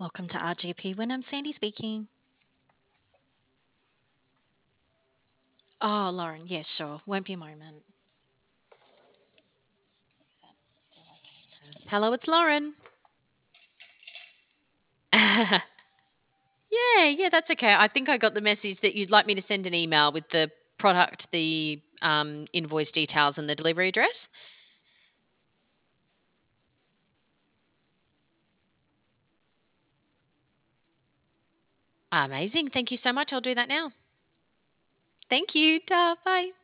Welcome to RGP when I'm Sandy speaking. Oh, Lauren, yes, sure. Won't be a moment. Hello, it's Lauren. Yeah, yeah, that's okay. I think I got the message that you'd like me to send an email with the product, the invoice details, and the delivery address. Amazing. Thank you so much. I'll do that now. Thank you. Bye.